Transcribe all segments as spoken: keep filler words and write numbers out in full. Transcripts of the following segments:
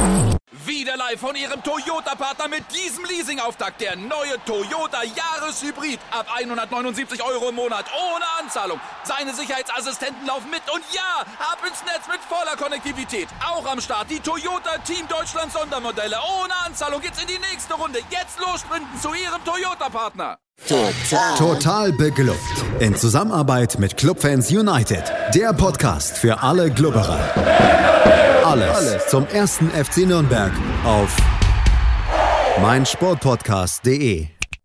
Wieder live von Ihrem Toyota-Partner mit diesem Leasing-Auftakt. Der neue Toyota Jahreshybrid. Ab hundertneunundsiebzig Euro im Monat. Ohne Anzahlung. Seine Sicherheitsassistenten laufen mit. Und ja, ab ins Netz mit voller Konnektivität. Auch am Start die Toyota Team Deutschland Sondermodelle. Ohne Anzahlung geht's in die nächste Runde. Jetzt los sprinten zu Ihrem Toyota-Partner. Total. Total beglückt. In Zusammenarbeit mit Clubfans United. Der Podcast für alle Glubberer. Alles, Alles zum ersten F C Nürnberg auf meinsportpodcast punkt de.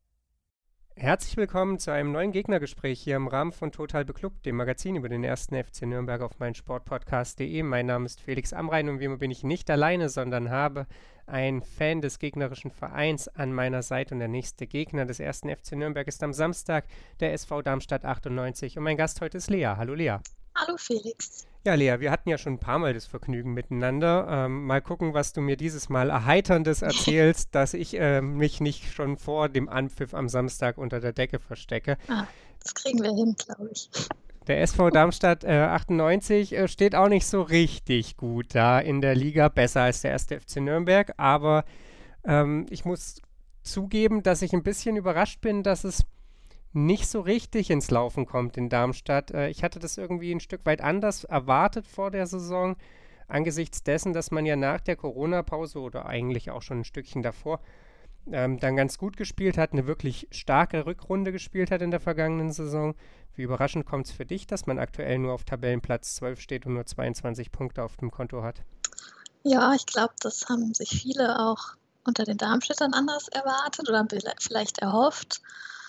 Herzlich willkommen zu einem neuen Gegnergespräch hier im Rahmen von Total Beklubbt, dem Magazin über den ersten F C Nürnberg auf meinsportpodcast punkt de. Mein Name ist Felix Amrain und wie immer bin ich nicht alleine, sondern habe einen Fan des gegnerischen Vereins an meiner Seite und der nächste Gegner des ersten F C Nürnberg ist am Samstag der S V Darmstadt achtundneunzig und mein Gast heute ist Lea. Hallo Lea. Hallo Felix. Ja, Lea, wir hatten ja schon ein paar Mal das Vergnügen miteinander. Ähm, mal gucken, was du mir dieses Mal Erheiterndes erzählst, dass ich äh, mich nicht schon vor dem Anpfiff am Samstag unter der Decke verstecke. Ah, das kriegen wir hin, glaube ich. Der S V Darmstadt äh, achtundneunzig äh, steht auch nicht so richtig gut da in der Liga, besser als der erste F C Nürnberg, aber ähm, ich muss zugeben, dass ich ein bisschen überrascht bin, dass es nicht so richtig ins Laufen kommt in Darmstadt. Äh, ich hatte das irgendwie ein Stück weit anders erwartet vor der Saison, angesichts dessen, dass man ja nach der Corona-Pause oder eigentlich auch schon ein Stückchen davor ähm, dann ganz gut gespielt hat, eine wirklich starke Rückrunde gespielt hat in der vergangenen Saison. Wie überraschend kommt es für dich, dass man aktuell nur auf Tabellenplatz zwölf steht und nur zweiundzwanzig Punkte auf dem Konto hat? Ja, ich glaube, das haben sich viele auch unter den Darmstädtern anders erwartet oder vielleicht erhofft.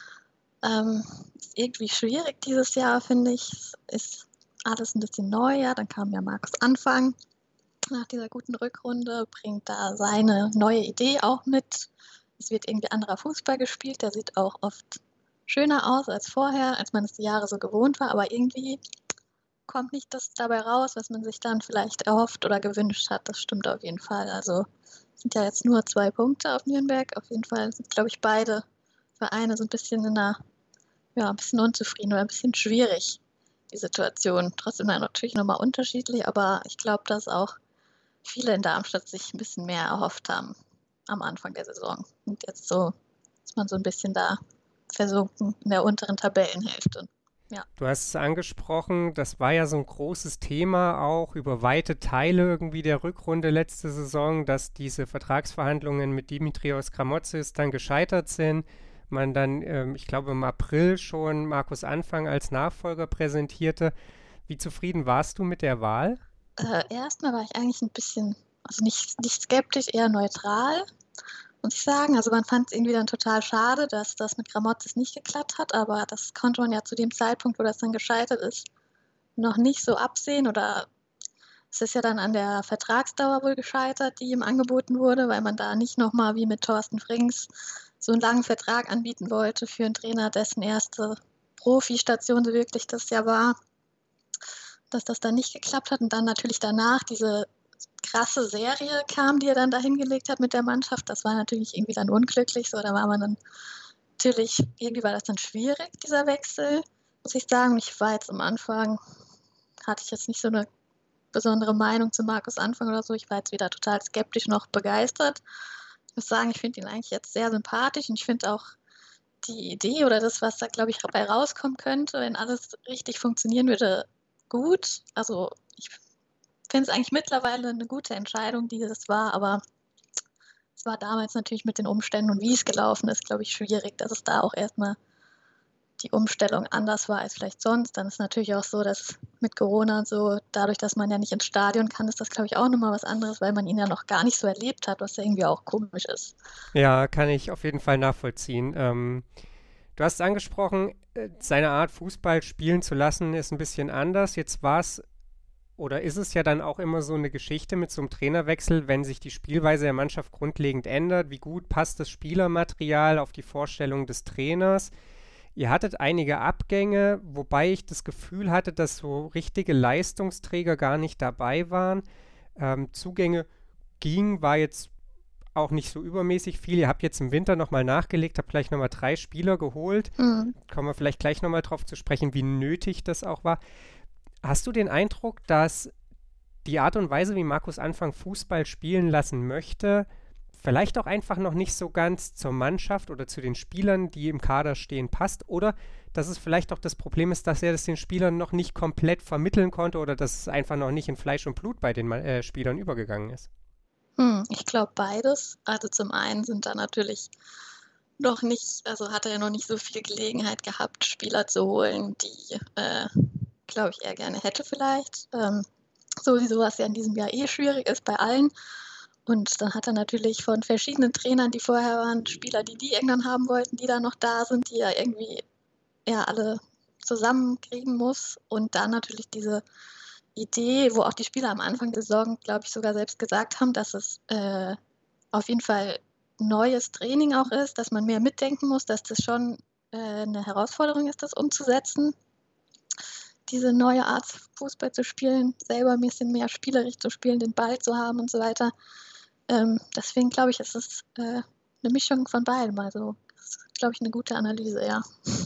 Ähm, ist irgendwie schwierig dieses Jahr, finde ich. Es ist alles ein bisschen neu, ja. Dann kam ja Markus Anfang nach dieser guten Rückrunde, bringt da seine neue Idee auch mit. Es wird irgendwie anderer Fußball gespielt, der sieht auch oft schöner aus als vorher, als man es die Jahre so gewohnt war, aber irgendwie kommt nicht das dabei raus, was man sich dann vielleicht erhofft oder gewünscht hat. Das stimmt auf jeden Fall. Also es sind ja jetzt nur zwei Punkte auf Nürnberg. Auf jeden Fall sind, glaube ich, beide Vereine so ein bisschen in einer, ja, ein bisschen unzufrieden oder ein bisschen schwierig, die Situation. Trotzdem natürlich nochmal unterschiedlich, aber ich glaube, dass auch viele in Darmstadt sich ein bisschen mehr erhofft haben am Anfang der Saison. Und jetzt so ist man so ein bisschen da versunken in der unteren Tabellenhälfte. Ja. Du hast es angesprochen, das war ja so ein großes Thema auch über weite Teile irgendwie der Rückrunde letzte Saison, dass diese Vertragsverhandlungen mit Dimitrios Gramotzis dann gescheitert sind. Man dann, ähm, ich glaube im April schon Markus Anfang als Nachfolger präsentierte. Wie zufrieden warst du mit der Wahl? Äh, erstmal war ich eigentlich ein bisschen, also nicht, nicht skeptisch, eher neutral, muss ich sagen. Also man fand es irgendwie dann total schade, dass das mit Gramotzis nicht geklappt hat, aber das konnte man ja zu dem Zeitpunkt, wo das dann gescheitert ist, noch nicht so absehen oder es ist ja dann an der Vertragsdauer wohl gescheitert, die ihm angeboten wurde, weil man da nicht nochmal wie mit Thorsten Frings so einen langen Vertrag anbieten wollte für einen Trainer, dessen erste Profistation so wirklich das ja war, dass das dann nicht geklappt hat und dann natürlich danach diese krasse Serie kam, die er dann da hingelegt hat mit der Mannschaft. Das war natürlich irgendwie dann unglücklich, so, da war man dann natürlich, irgendwie war das dann schwierig, dieser Wechsel, muss ich sagen. Ich war jetzt am Anfang, hatte ich jetzt nicht so eine besondere Meinung zu Markus Anfang oder so, ich war jetzt wieder total skeptisch, noch begeistert. Ich muss sagen, ich finde ihn eigentlich jetzt sehr sympathisch und ich finde auch die Idee oder das, was da, glaube ich, dabei rauskommen könnte, wenn alles richtig funktionieren würde, gut. Also ich finde es eigentlich mittlerweile eine gute Entscheidung, die das war, aber es war damals natürlich mit den Umständen und wie es gelaufen ist, glaube ich, schwierig, dass es da auch erstmal die Umstellung anders war als vielleicht sonst. Dann ist natürlich auch so, dass mit Corona und so, dadurch, dass man ja nicht ins Stadion kann, ist das, glaube ich, auch nochmal was anderes, weil man ihn ja noch gar nicht so erlebt hat, was ja irgendwie auch komisch ist. Ja, kann ich auf jeden Fall nachvollziehen. Ähm, du hast es angesprochen, seine Art, Fußball spielen zu lassen, ist ein bisschen anders. Jetzt war es oder ist es ja dann auch immer so eine Geschichte mit so einem Trainerwechsel, wenn sich die Spielweise der Mannschaft grundlegend ändert. Wie gut passt das Spielermaterial auf die Vorstellung des Trainers? Ihr hattet einige Abgänge, wobei ich das Gefühl hatte, dass so richtige Leistungsträger gar nicht dabei waren. Ähm, Zugänge gingen, war jetzt auch nicht so übermäßig viel. Ihr habt jetzt im Winter nochmal nachgelegt, habt gleich nochmal drei Spieler geholt. Mhm. Kommen wir vielleicht gleich nochmal drauf zu sprechen, wie nötig das auch war. Hast du den Eindruck, dass die Art und Weise, wie Markus Anfang Fußball spielen lassen möchte, vielleicht auch einfach noch nicht so ganz zur Mannschaft oder zu den Spielern, die im Kader stehen, passt, oder dass es vielleicht auch das Problem ist, dass er das den Spielern noch nicht komplett vermitteln konnte oder dass es einfach noch nicht in Fleisch und Blut bei den äh, Spielern übergegangen ist? Hm, ich glaube beides. Also zum einen sind da natürlich noch nicht, also hat er ja noch nicht so viel Gelegenheit gehabt, Spieler zu holen, die, äh, glaube ich, er gerne hätte vielleicht. Ähm, sowieso, was ja in diesem Jahr eh schwierig ist bei allen. Und dann hat er natürlich von verschiedenen Trainern, die vorher waren, Spieler, die die irgendwann haben wollten, die da noch da sind, die er irgendwie ja alle zusammenkriegen muss. Und dann natürlich diese Idee, wo auch die Spieler am Anfang der Saison, glaube ich, sogar selbst gesagt haben, dass es äh, auf jeden Fall neues Training auch ist, dass man mehr mitdenken muss, dass das schon äh, eine Herausforderung ist, das umzusetzen. Diese neue Art Fußball zu spielen, selber ein bisschen mehr spielerisch zu spielen, den Ball zu haben und so weiter. Ähm, deswegen glaube ich, ist es äh, eine Mischung von beidem. Also, das ist, glaube ich, eine gute Analyse, ja.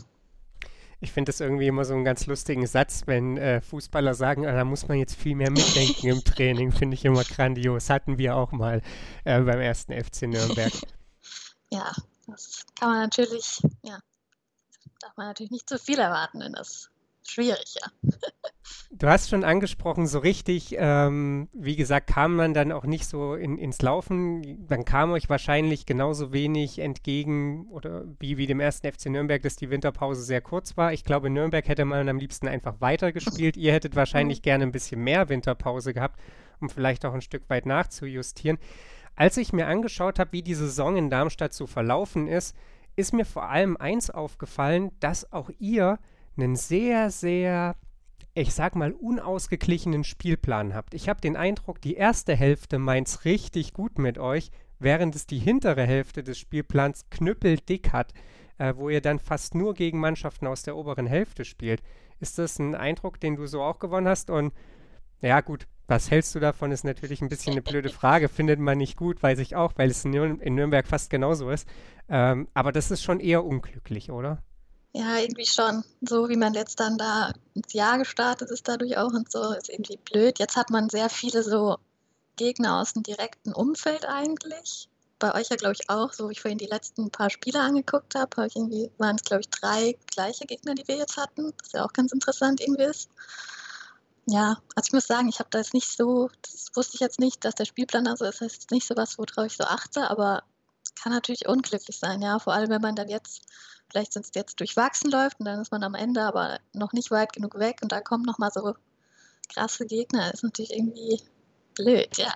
Ich finde das irgendwie immer so einen ganz lustigen Satz, wenn äh, Fußballer sagen, ah, da muss man jetzt viel mehr mitdenken im Training. Finde ich immer grandios. Hatten wir auch mal äh, beim ersten F C Nürnberg. Ja, das kann man natürlich, ja, darf man natürlich nicht zu viel erwarten, denn das ist schwierig, ja. Du hast schon angesprochen, so richtig, ähm, wie gesagt, kam man dann auch nicht so in, ins Laufen. Dann kam euch wahrscheinlich genauso wenig entgegen oder wie, wie dem ersten F C Nürnberg, dass die Winterpause sehr kurz war. Ich glaube, Nürnberg hätte man am liebsten einfach weitergespielt. Ihr hättet wahrscheinlich gerne ein bisschen mehr Winterpause gehabt, um vielleicht auch ein Stück weit nachzujustieren. Als ich mir angeschaut habe, wie die Saison in Darmstadt so verlaufen ist, ist mir vor allem eins aufgefallen, dass auch ihr einen sehr, sehr, ich sag mal, unausgeglichenen Spielplan habt. Ich habe den Eindruck, die erste Hälfte meint's richtig gut mit euch, während es die hintere Hälfte des Spielplans knüppeldick hat, äh, wo ihr dann fast nur gegen Mannschaften aus der oberen Hälfte spielt. Ist das ein Eindruck, den du so auch gewonnen hast? Und ja gut, was hältst du davon, ist natürlich ein bisschen eine blöde Frage. Findet man nicht gut, weiß ich auch, weil es in, Nür- in Nürnberg fast genauso ist. Ähm, aber das ist schon eher unglücklich, oder? Ja, irgendwie schon. So wie man jetzt dann da ins Jahr gestartet ist dadurch auch und so, ist irgendwie blöd. Jetzt hat man sehr viele so Gegner aus dem direkten Umfeld eigentlich. Bei euch ja, glaube ich, auch, so wie ich vorhin die letzten paar Spiele angeguckt habe, hab ich irgendwie, waren es, glaube ich, drei gleiche Gegner, die wir jetzt hatten, was ja auch ganz interessant irgendwie ist. Ja, also ich muss sagen, ich habe da jetzt nicht so, das wusste ich jetzt nicht, dass der Spielplan da so ist, das ist nicht so was, worauf ich so achte, aber kann natürlich unglücklich sein, ja, vor allem wenn man dann jetzt vielleicht sonst jetzt durchwachsen läuft und dann ist man am Ende aber noch nicht weit genug weg und da kommen nochmal so krasse Gegner. Das ist natürlich irgendwie blöd, ja.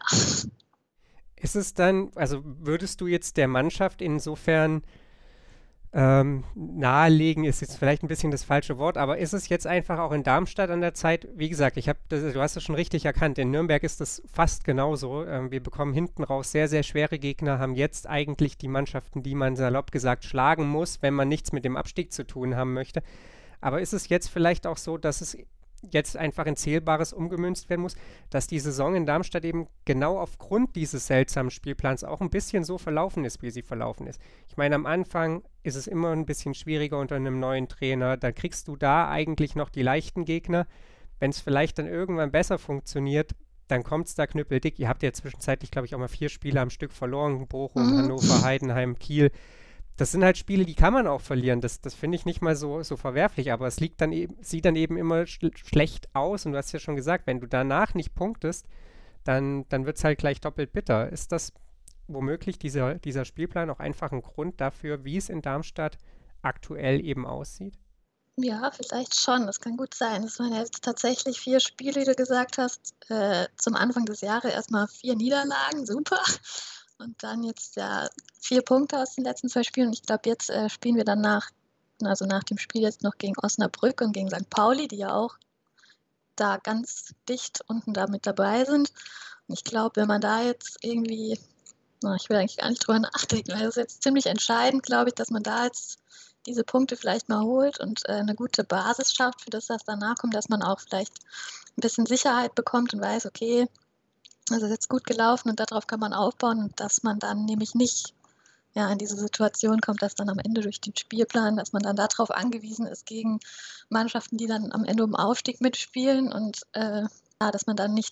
Ist es dann, also würdest du jetzt der Mannschaft insofern ähm, nahelegen, ist jetzt vielleicht ein bisschen das falsche Wort, aber ist es jetzt einfach auch in Darmstadt an der Zeit, wie gesagt, ich habe, du hast es schon richtig erkannt, in Nürnberg ist es fast genauso. Ähm, wir bekommen hinten raus sehr, sehr schwere Gegner, haben jetzt eigentlich die Mannschaften, die man salopp gesagt schlagen muss, wenn man nichts mit dem Abstieg zu tun haben möchte. Aber ist es jetzt vielleicht auch so, dass es jetzt einfach in Zählbares umgemünzt werden muss, dass die Saison in Darmstadt eben genau aufgrund dieses seltsamen Spielplans auch ein bisschen so verlaufen ist, wie sie verlaufen ist. Ich meine, am Anfang ist es immer ein bisschen schwieriger unter einem neuen Trainer, da kriegst du da eigentlich noch die leichten Gegner. Wenn es vielleicht dann irgendwann besser funktioniert, dann kommt es da knüppeldick. Ihr habt ja zwischenzeitlich, glaube ich, auch mal vier Spiele am Stück verloren, Bochum, mhm. Hannover, Heidenheim, Kiel. Das sind halt Spiele, die kann man auch verlieren. Das, das finde ich nicht mal so, so verwerflich, aber es liegt dann eben, sieht dann eben immer sch- schlecht aus. Und du hast ja schon gesagt, wenn du danach nicht punktest, dann, dann wird es halt gleich doppelt bitter. Ist das womöglich dieser, dieser Spielplan auch einfach ein Grund dafür, wie es in Darmstadt aktuell eben aussieht? Ja, vielleicht schon. Das kann gut sein. Es waren jetzt tatsächlich vier Spiele, wie du gesagt hast. Äh, zum Anfang des Jahres erstmal vier Niederlagen. Super. Und dann jetzt ja vier Punkte aus den letzten zwei Spielen. Und ich glaube, jetzt äh, spielen wir dann nach, also nach dem Spiel jetzt noch gegen Osnabrück und gegen Sankt Pauli, die ja auch da ganz dicht unten da mit dabei sind. Und ich glaube, wenn man da jetzt irgendwie, na, ich will eigentlich gar nicht drüber nachdenken, weil das ist jetzt ziemlich entscheidend, glaube ich, dass man da jetzt diese Punkte vielleicht mal holt und äh, eine gute Basis schafft für das, was danach kommt, dass man auch vielleicht ein bisschen Sicherheit bekommt und weiß, okay, also ist jetzt gut gelaufen und darauf kann man aufbauen und dass man dann nämlich nicht ja, in diese Situation kommt, dass dann am Ende durch den Spielplan, dass man dann darauf angewiesen ist gegen Mannschaften, die dann am Ende um Aufstieg mitspielen und äh, ja, dass man dann nicht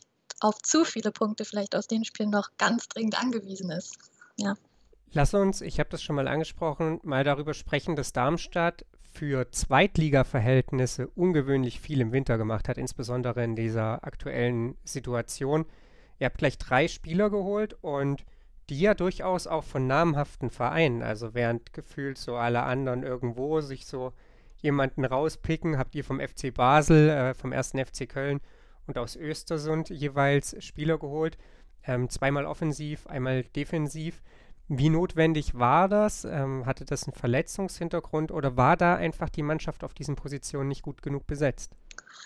auf zu viele Punkte vielleicht aus den Spielen noch ganz dringend angewiesen ist. Ja. Lass uns, ich habe das schon mal angesprochen, mal darüber sprechen, dass Darmstadt für Zweitliga-Verhältnisse ungewöhnlich viel im Winter gemacht hat, insbesondere in dieser aktuellen Situation. Ihr habt gleich drei Spieler geholt und die ja durchaus auch von namhaften Vereinen, also während gefühlt so alle anderen irgendwo sich so jemanden rauspicken, habt ihr vom F C Basel, äh, vom ersten F C Köln und aus Östersund jeweils Spieler geholt, ähm, zweimal offensiv, einmal defensiv. Wie notwendig war das? Ähm, hatte das einen Verletzungshintergrund oder war da einfach die Mannschaft auf diesen Positionen nicht gut genug besetzt?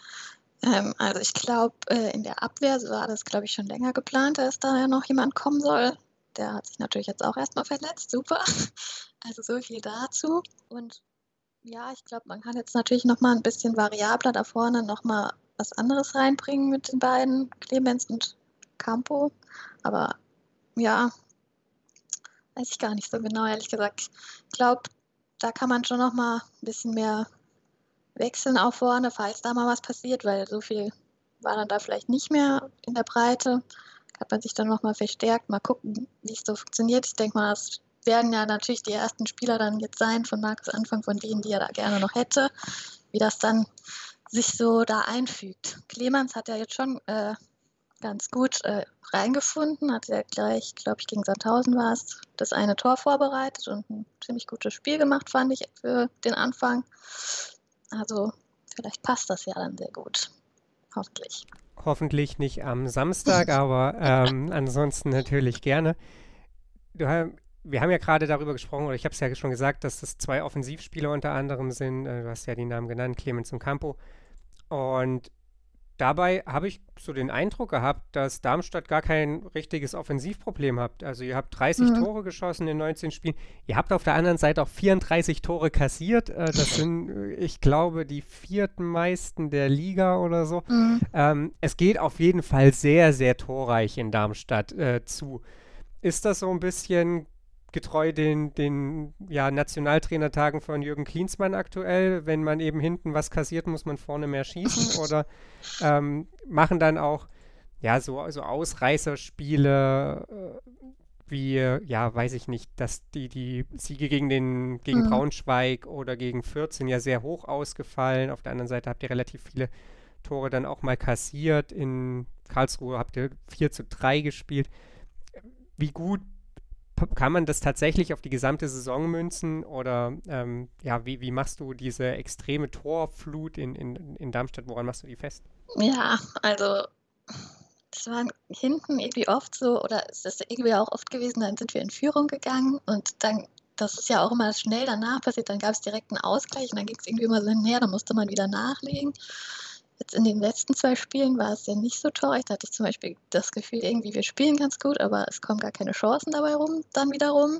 Ähm, also ich glaube, äh, in der Abwehr war das, glaube ich, schon länger geplant, dass da ja noch jemand kommen soll. Der hat sich natürlich jetzt auch erstmal verletzt, super. Also so viel dazu. Und ja, ich glaube, man kann jetzt natürlich nochmal ein bisschen variabler da vorne nochmal was anderes reinbringen mit den beiden, Clemens und Campo. Aber ja, weiß ich gar nicht so genau, ehrlich gesagt. Ich glaube, da kann man schon nochmal ein bisschen mehr wechseln auch vorne, falls da mal was passiert, weil so viel war dann da vielleicht nicht mehr in der Breite. Hat man sich dann nochmal verstärkt, mal gucken, wie es so funktioniert. Ich denke mal, das werden ja natürlich die ersten Spieler dann jetzt sein von Markus Anfang, von denen, die er da gerne noch hätte, wie das dann sich so da einfügt. Clemens hat ja jetzt schon äh, ganz gut äh, reingefunden, hat ja gleich, glaube ich, gegen Sandhausen war es, das eine Tor vorbereitet und ein ziemlich gutes Spiel gemacht, fand ich, für den Anfang. Also vielleicht passt das ja dann sehr gut. Hoffentlich. Hoffentlich nicht am Samstag, aber ähm, ansonsten natürlich gerne. Du, wir haben ja gerade darüber gesprochen, oder ich habe es ja schon gesagt, dass das zwei Offensivspieler unter anderem sind. Du hast ja die Namen genannt, Clemens und Campo. Und dabei habe ich so den Eindruck gehabt, dass Darmstadt gar kein richtiges Offensivproblem hat. Also ihr habt dreißig mhm. Tore geschossen in neunzehn Spielen. Ihr habt auf der anderen Seite auch vierunddreißig Tore kassiert. Äh, das sind, ich glaube, die vierten meisten der Liga oder so. Mhm. Ähm, es geht auf jeden Fall sehr, sehr torreich in Darmstadt äh, zu. Ist das so ein bisschen getreu den, den ja, Nationaltrainertagen von Jürgen Klinsmann aktuell? Wenn man eben hinten was kassiert, muss man vorne mehr schießen? Oder ähm, machen dann auch ja, so, so Ausreißerspiele äh, wie, ja, weiß ich nicht, dass die, die Siege gegen, den, gegen mhm. Braunschweig oder gegen Fürth sind ja sehr hoch ausgefallen. Auf der anderen Seite habt ihr relativ viele Tore dann auch mal kassiert. In Karlsruhe habt ihr vier zu drei gespielt. Wie gut kann man das tatsächlich auf die gesamte Saison münzen oder ähm, ja, wie, wie machst du diese extreme Torflut in, in, in Darmstadt, woran machst du die fest? Ja, also das war hinten irgendwie oft so, oder es ist irgendwie auch oft gewesen, dann sind wir in Führung gegangen und dann, das ist ja auch immer schnell danach passiert, dann gab es direkt einen Ausgleich und dann ging es irgendwie immer so hinher, dann musste man wieder nachlegen. Jetzt in den letzten zwei Spielen war es ja nicht so toll. Da hatte ich zum Beispiel das Gefühl, irgendwie wir spielen ganz gut, aber es kommen gar keine Chancen dabei rum, dann wiederum.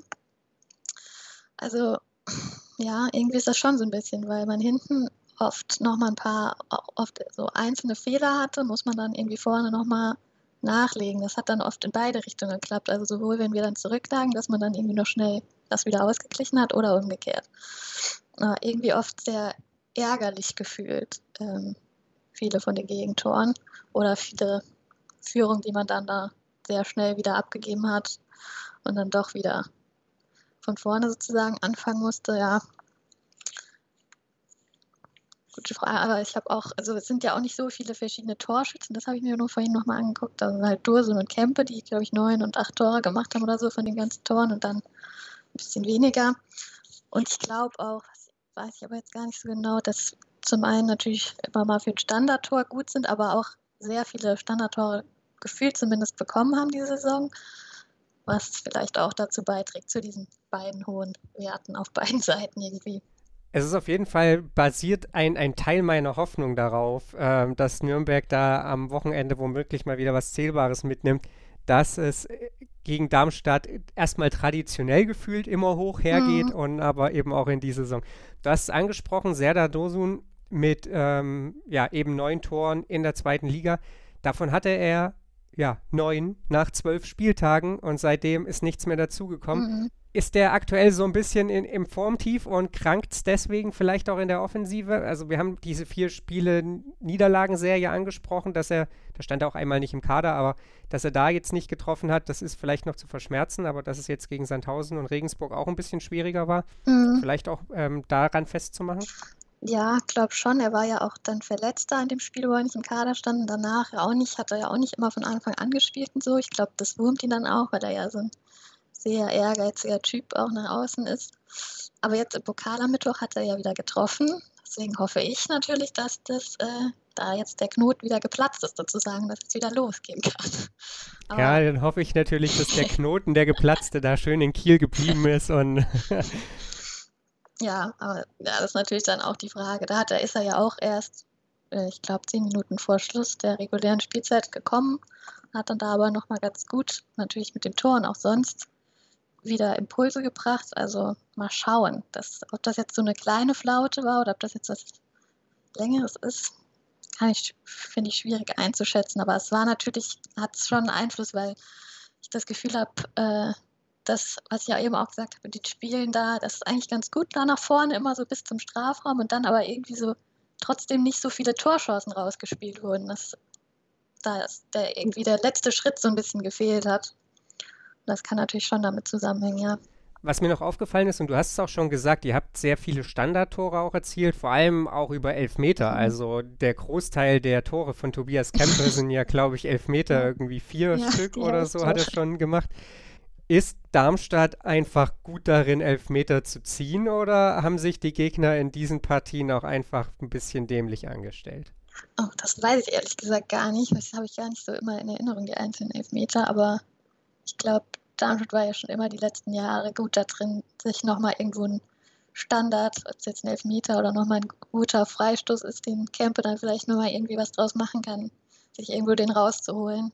Also ja, irgendwie ist das schon so ein bisschen, weil man hinten oft nochmal ein paar, auch oft so einzelne Fehler hatte, muss man dann irgendwie vorne nochmal nachlegen. Das hat dann oft in beide Richtungen geklappt. Also sowohl, wenn wir dann zurücklagen, dass man dann irgendwie noch schnell das wieder ausgeglichen hat oder umgekehrt. Aber irgendwie oft sehr ärgerlich gefühlt. Ähm, viele von den Gegentoren oder viele Führungen, die man dann da sehr schnell wieder abgegeben hat und dann doch wieder von vorne sozusagen anfangen musste, ja. Gute Frage, aber ich habe auch, also es sind ja auch nicht so viele verschiedene Torschützen, das habe ich mir nur vorhin nochmal angeguckt, also halt Dursun und Kempe, die, glaube ich, neun und acht Tore gemacht haben oder so von den ganzen Toren und dann ein bisschen weniger. Und ich glaube auch, weiß ich aber jetzt gar nicht so genau, dass zum einen natürlich immer mal für ein Standardtor gut sind, aber auch sehr viele Standardtore gefühlt zumindest bekommen haben diese Saison, was vielleicht auch dazu beiträgt, zu diesen beiden hohen Werten auf beiden Seiten irgendwie. Es ist auf jeden Fall basiert ein, ein Teil meiner Hoffnung darauf, äh, dass Nürnberg da am Wochenende womöglich mal wieder was Zählbares mitnimmt, dass es gegen Darmstadt erstmal traditionell gefühlt immer hoch hergeht mhm. und aber eben auch in dieser Saison. Du hast es angesprochen, Serdar Dursun mit ähm, ja, eben neun Toren in der zweiten Liga. Davon hatte er ja neun nach zwölf Spieltagen und seitdem ist nichts mehr dazugekommen. Mhm. Ist der aktuell so ein bisschen in, im Formtief und krankt deswegen vielleicht auch in der Offensive? Also wir haben diese vier Spiele Niederlagenserie angesprochen, dass er, da stand er auch einmal nicht im Kader, aber dass er da jetzt nicht getroffen hat, das ist vielleicht noch zu verschmerzen, aber dass es jetzt gegen Sandhausen und Regensburg auch ein bisschen schwieriger war, Mhm. vielleicht auch ähm, daran festzumachen? Ja, glaube schon. Er war ja auch dann verletzt da in dem Spiel, wo er nicht im Kader stand. Und danach ja auch nicht, hat er ja auch nicht immer von Anfang an gespielt und so. Ich glaube, das wurmt ihn dann auch, weil er ja so ein sehr ehrgeiziger Typ auch nach außen ist. Aber jetzt im Pokal am Mittwoch hat er ja wieder getroffen. Deswegen hoffe ich natürlich, dass das äh, da jetzt der Knoten wieder geplatzt ist, sozusagen, dass es wieder losgehen kann. Aber Ja, dann hoffe ich natürlich, dass der Knoten, der geplatzte, da schön in Kiel geblieben ist und ja, aber ja, das ist natürlich dann auch die Frage. Da hat er, ist er ja auch erst, äh, ich glaube, zehn Minuten vor Schluss der regulären Spielzeit gekommen, hat dann da aber nochmal ganz gut, natürlich mit dem Tor und auch sonst, wieder Impulse gebracht. Also mal schauen, dass, ob das jetzt so eine kleine Flaute war oder ob das jetzt was Längeres ist, kann ich, finde ich schwierig einzuschätzen. Aber es war natürlich, hat es schon einen Einfluss, weil ich das Gefühl habe, äh, das, was ich ja eben auch gesagt habe, mit den Spielen da, das ist eigentlich ganz gut da nach vorne, immer so bis zum Strafraum und dann aber irgendwie so trotzdem nicht so viele Torchancen rausgespielt wurden, dass da der irgendwie der letzte Schritt so ein bisschen gefehlt hat. Das kann natürlich schon damit zusammenhängen, ja. was mir noch aufgefallen ist, und du hast es auch schon gesagt, ihr habt sehr viele Standardtore auch erzielt, vor allem auch über Elfmeter. Mhm. Also der Großteil der Tore von Tobias Kempe sind ja, glaube ich, Elfmeter, irgendwie vier Ja, Stück die oder habe ich so hat er auch. schon gemacht. Ist Darmstadt einfach gut darin, Elfmeter zu ziehen, oder haben sich die Gegner in diesen Partien auch einfach ein bisschen dämlich angestellt? Oh, das weiß ich ehrlich gesagt gar nicht. Das habe ich gar nicht so immer in Erinnerung, die einzelnen Elfmeter. Aber ich glaube, Darmstadt war ja schon immer die letzten Jahre gut da drin, sich nochmal irgendwo einen Standard, ob es jetzt ein Elfmeter oder nochmal ein guter Freistoß ist, den Kempe dann vielleicht nochmal irgendwie was draus machen kann, sich irgendwo den rauszuholen.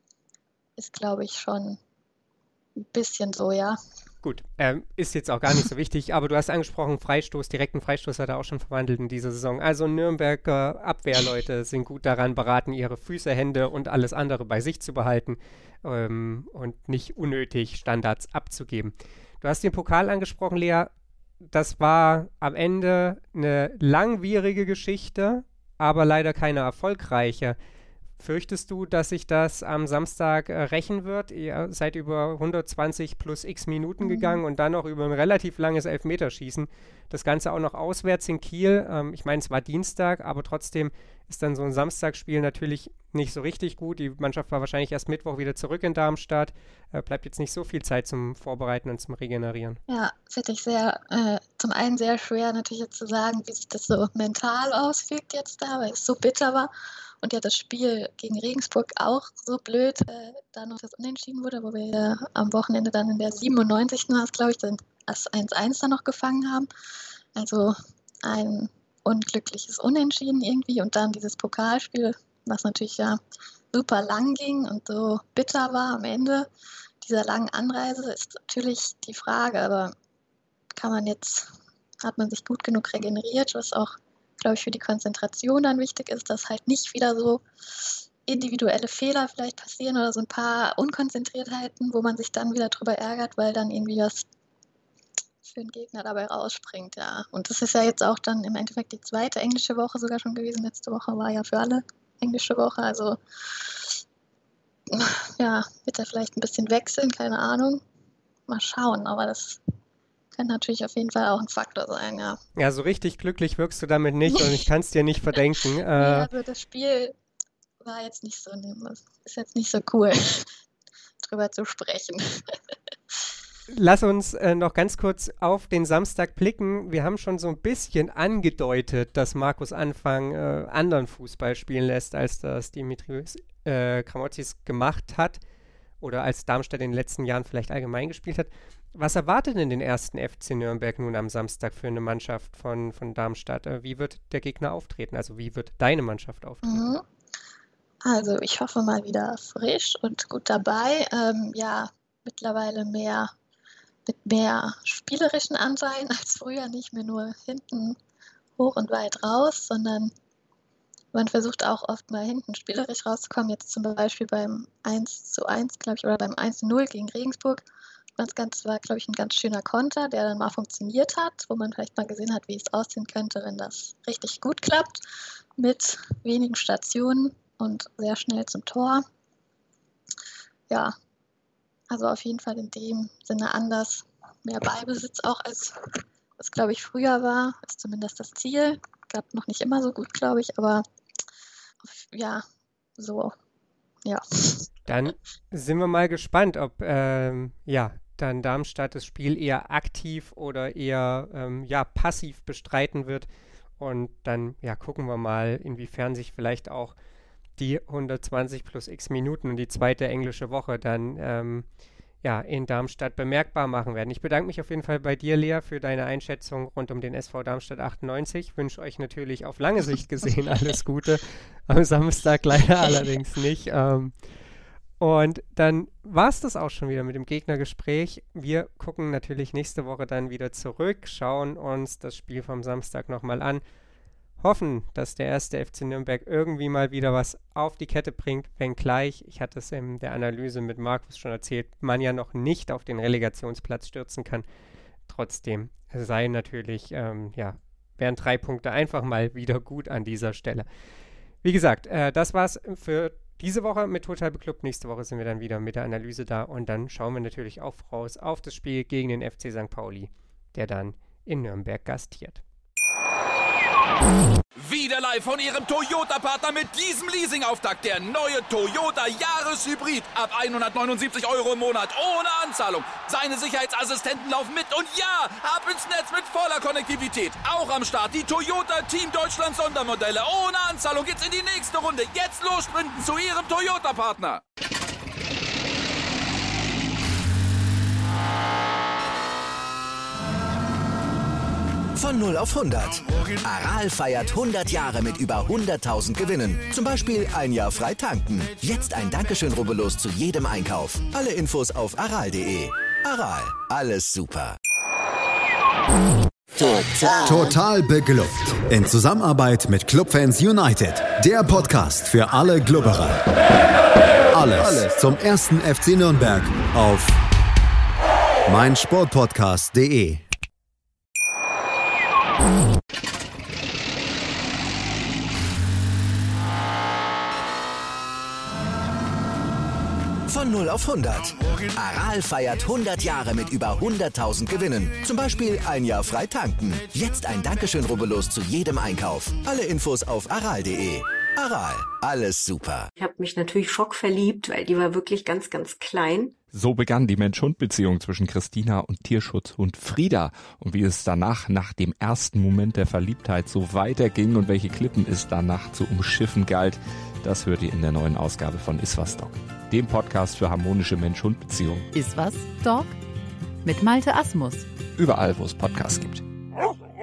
Ist, glaube ich, schon ein bisschen so, ja. Gut, ähm, ist jetzt auch gar nicht so wichtig, aber du hast angesprochen, Freistoß, direkten Freistoß hat er auch schon verwandelt in dieser Saison. Also Nürnberger Abwehrleute sind gut daran beraten, ihre Füße, Hände und alles andere bei sich zu behalten ähm, und nicht unnötig Standards abzugeben. Du hast den Pokal angesprochen, Lea. Das war am Ende eine langwierige Geschichte, aber leider keine erfolgreiche. Fürchtest du, dass sich das am Samstag äh, rächen wird? Ihr seid über hundertzwanzig plus x Minuten Mhm. gegangen und dann noch über ein relativ langes Elfmeterschießen. Das Ganze auch noch auswärts in Kiel. Ähm, ich meine, es war Dienstag, aber trotzdem ist dann so ein Samstagsspiel natürlich nicht so richtig gut. Die Mannschaft war wahrscheinlich erst Mittwoch wieder zurück in Darmstadt. Äh, bleibt jetzt nicht so viel Zeit zum Vorbereiten und zum Regenerieren. Ja, finde ich sehr, äh, zum einen sehr schwer natürlich jetzt zu sagen, wie sich das so mental auswirkt jetzt da, weil es so bitter war. Und ja, das Spiel gegen Regensburg auch so blöd, äh, da noch das Unentschieden wurde, wo wir ja am Wochenende dann in der siebenundneunzigsten war es, glaube ich, dann das eins eins dann noch gefangen haben. Also ein unglückliches Unentschieden irgendwie und dann dieses Pokalspiel, was natürlich ja super lang ging und so bitter war am Ende dieser langen Anreise, ist natürlich die Frage, aber kann man jetzt, hat man sich gut genug regeneriert, was auch, glaube ich, für die Konzentration dann wichtig ist, dass halt nicht wieder so individuelle Fehler vielleicht passieren oder so ein paar Unkonzentriertheiten, wo man sich dann wieder drüber ärgert, weil dann irgendwie was für den Gegner dabei rausspringt, ja. Und das ist ja jetzt auch dann im Endeffekt die zweite englische Woche sogar schon gewesen. Letzte Woche war ja für alle englische Woche, also ja, wird er vielleicht ein bisschen wechseln, keine Ahnung. Mal schauen, aber das kann natürlich auf jeden Fall auch ein Faktor sein, ja. Ja, so richtig glücklich wirkst du damit nicht und ich kann es dir nicht verdenken. Nee, Äh, also das Spiel war jetzt nicht so, ist jetzt nicht so cool, drüber zu sprechen. Lass uns äh, noch ganz kurz auf den Samstag blicken. Wir haben schon so ein bisschen angedeutet, dass Markus Anfang äh, anderen Fußball spielen lässt, als das Dimitrios äh, Kramozis gemacht hat oder als Darmstadt in den letzten Jahren vielleicht allgemein gespielt hat. Was erwartet denn den ersten F C Nürnberg nun am Samstag für eine Mannschaft von, von Darmstadt? Äh, wie wird der Gegner auftreten? Also wie wird deine Mannschaft auftreten? Mhm. Also ich hoffe mal wieder frisch und gut dabei. Ähm, ja, mittlerweile mehr mit mehr spielerischen Anteilen als früher, nicht mehr nur hinten hoch und weit raus, sondern man versucht auch oft mal hinten spielerisch rauszukommen. Jetzt zum Beispiel beim eins zu eins, glaube ich, oder beim eins zu null gegen Regensburg Das Ganze war, glaube ich, ein ganz schöner Konter, der dann mal funktioniert hat, wo man vielleicht mal gesehen hat, wie es aussehen könnte, wenn das richtig gut klappt, mit wenigen Stationen und sehr schnell zum Tor. Ja, also auf jeden Fall in dem Sinne anders. Mehr Ballbesitz auch, als es, glaube ich, früher war, ist zumindest das Ziel. Gab noch nicht immer so gut, glaube ich, aber ja, so, ja. Dann sind wir mal gespannt, ob, ähm, ja, dann Darmstadt das Spiel eher aktiv oder eher, ähm, ja, passiv bestreiten wird. Und dann, ja, gucken wir mal, inwiefern sich vielleicht auch die hundertzwanzig plus x Minuten und die zweite englische Woche dann, ähm, ja, in Darmstadt bemerkbar machen werden. Ich bedanke mich auf jeden Fall bei dir, Lea, für deine Einschätzung rund um den S V Darmstadt achtundneunzig. Ich wünsche euch natürlich auf lange Sicht gesehen alles Gute. Am Samstag leider allerdings nicht. Ähm, Und dann war es das auch schon wieder mit dem Gegnergespräch. Wir gucken natürlich nächste Woche dann wieder zurück, schauen uns das Spiel vom Samstag nochmal an, hoffen, dass der erste F C Nürnberg irgendwie mal wieder was auf die Kette bringt, wenngleich, ich hatte es in der Analyse mit Markus schon erzählt, man ja noch nicht auf den Relegationsplatz stürzen kann. Trotzdem sei natürlich, ähm, ja, wären drei Punkte einfach mal wieder gut an dieser Stelle. Wie gesagt, äh, das war's für diese Woche mit Total Beklubbt. Nächste Woche sind wir dann wieder mit der Analyse da und dann schauen wir natürlich auch voraus auf das Spiel gegen den F C Sankt Pauli, der dann in Nürnberg gastiert. Wieder live von Ihrem Toyota-Partner mit diesem Leasing-Auftakt. Der neue Toyota Jahreshybrid. Ab hundertneunundsiebzig Euro im Monat. Ohne Anzahlung. Seine Sicherheitsassistenten laufen mit. Und ja, ab ins Netz mit voller Konnektivität. Auch am Start die Toyota Team Deutschland Sondermodelle. Ohne Anzahlung geht's in die nächste Runde. Jetzt los sprinten zu Ihrem Toyota-Partner. Von null auf hundert. Aral feiert hundert Jahre mit über hunderttausend Gewinnen. Zum Beispiel ein Jahr frei tanken. Jetzt ein Dankeschön, rubbellos zu jedem Einkauf. Alle Infos auf aral punkt de. Aral, alles super. Total. Total beglückt. In Zusammenarbeit mit Clubfans United. Der Podcast für alle Glubberer. Alles, alles zum ersten F C Nürnberg auf meinsportpodcast punkt de. Von null auf hundert. Aral feiert hundert Jahre mit über hunderttausend Gewinnen. Zum Beispiel ein Jahr frei tanken. Jetzt ein Dankeschön, rubbellos zu jedem Einkauf. Alle Infos auf aral punkt de. Aral, alles super. Ich habe mich natürlich schockverliebt, weil die war wirklich ganz, ganz klein. So begann die Mensch-Hund-Beziehung zwischen Christina und Tierschutzhund Frieda. Und wie es danach, nach dem ersten Moment der Verliebtheit, so weiterging und welche Klippen es danach zu umschiffen galt, das hört ihr in der neuen Ausgabe von Iswas Dog, dem Podcast für harmonische Mensch-Hund-Beziehungen. Iswas Dog? Mit Malte Asmus. Überall, wo es Podcasts gibt.